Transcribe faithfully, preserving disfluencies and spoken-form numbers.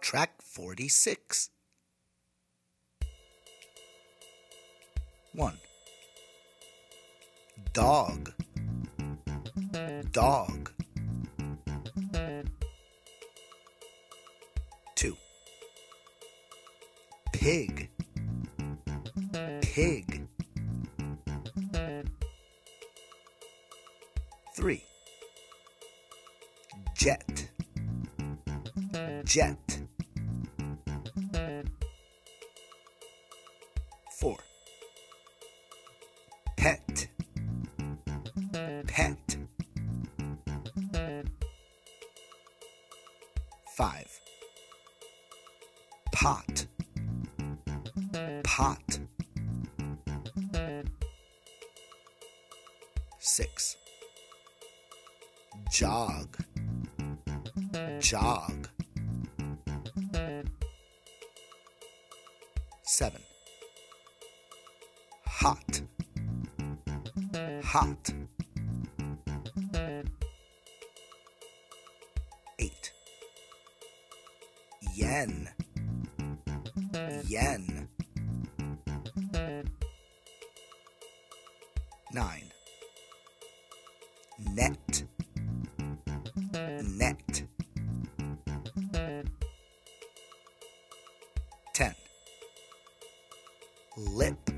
Track forty-six. one. Dog, dog. two. Pig, pig. three. Jet, jet. four. Pet, pet. five. Pot, pot. six. Jog, jog. seven. Hot, hot. eight. Yen, yen. nine. Net, net. ten. Lip,